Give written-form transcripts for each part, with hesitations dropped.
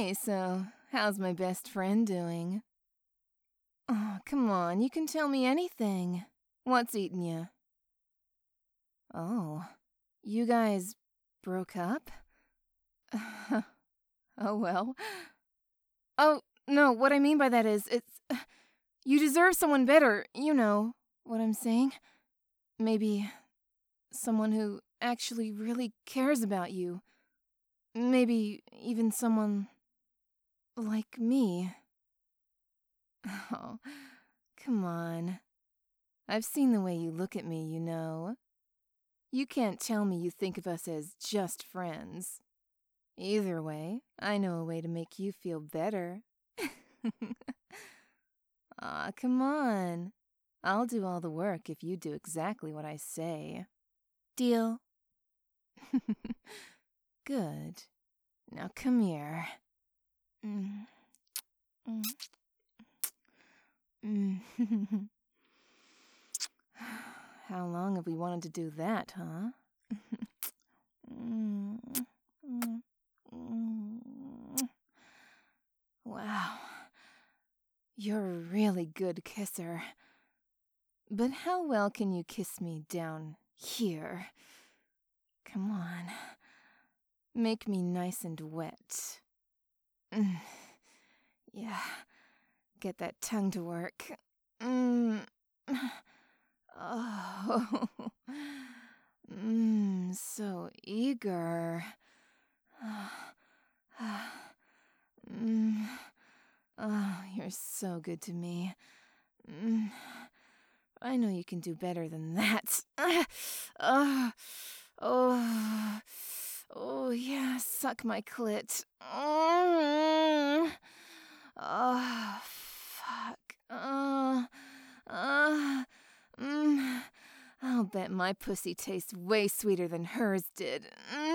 Hey, so how's my best friend doing? Oh, come on, you can tell me anything. What's eating you? Oh, you guys broke up? Oh, well. Oh, no, what I mean by that is, you deserve someone better, you know what I'm saying? Maybe someone who actually really cares about you. Maybe even someone like me. Oh, come on. I've seen the way you look at me, you know. You can't tell me you think of us as just friends. Either way, I know a way to make you feel better. Aw, come on. I'll do all the work if you do exactly what I say. Deal? Good. Now come here. How long have we wanted to do that, huh? Wow. You're a really good kisser. But how well can you kiss me down here? Come on. Make me nice and wet. Yeah. Get that tongue to work. Oh. So eager. Oh, you're so good to me. I know you can do better than that. Oh, yeah, suck my clit. Oh, fuck. I'll bet my pussy tastes way sweeter than hers did.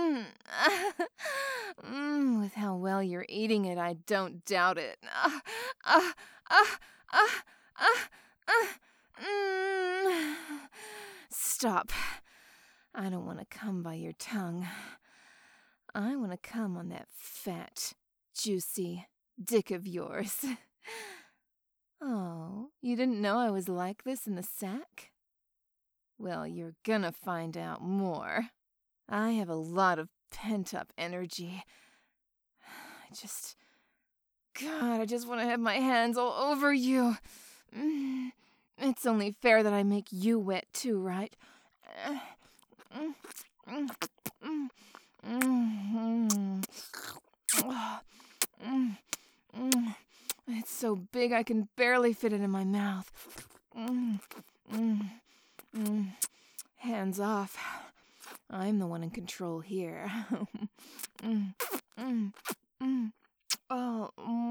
With how well you're eating it, I don't doubt it. Stop. I don't want to come by your tongue. I want to come on that fat, juicy dick of yours. Oh, you didn't know I was like this in the sack? Well, you're gonna find out more. I have a lot of pent-up energy. I just want to have my hands all over you. It's only fair that I make you wet too, right? It's so big I can barely fit it in my mouth. Hands off. I'm the one in control here. Oh,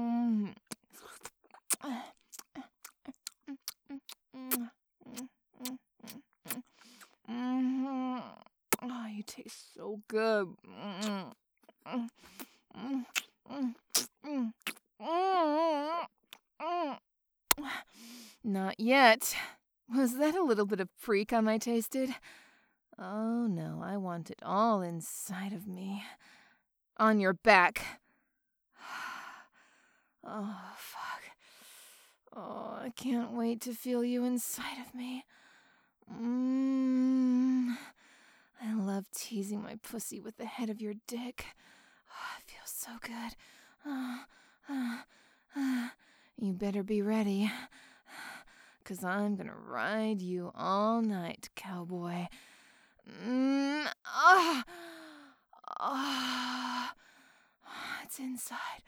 oh, you taste so good. Not yet. Was that a little bit of pre-cum I tasted? Oh no, I want it all inside of me. On your back. Oh, fuck. Oh, I can't wait to feel you inside of me. I love teasing my pussy with the head of your dick. Oh, it feels so good. You better be ready. 'Cause I'm gonna ride you all night, cowboy. It's inside.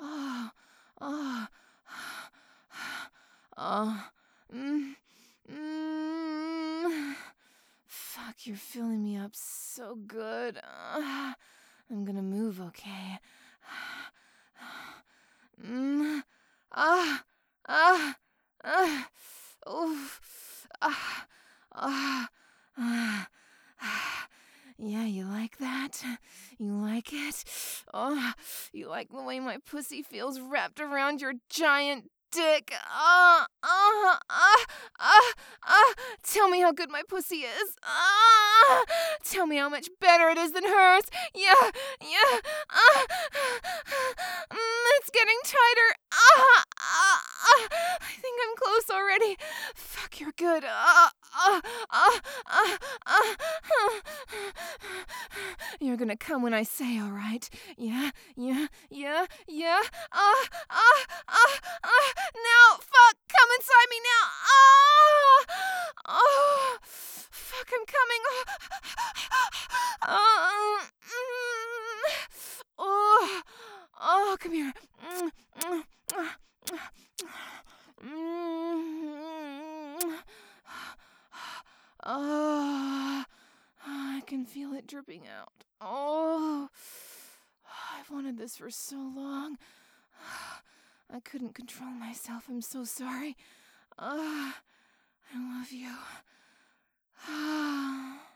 Fuck, you're filling me up so good. I'm gonna move, okay? Yeah, you like that? You like it? Oh, you like the way my pussy feels wrapped around your giant dick? Tell me how good my pussy is. Tell me how much better it is than hers. Yeah. getting tighter. I think I'm close already. Fuck, you're good. You're gonna come when I say, all right? Yeah. Now, fuck, come inside me now. Fuck, I'm coming. Come here. I can feel it dripping out. I've wanted this for so long. I couldn't control myself. I'm so sorry. I love you.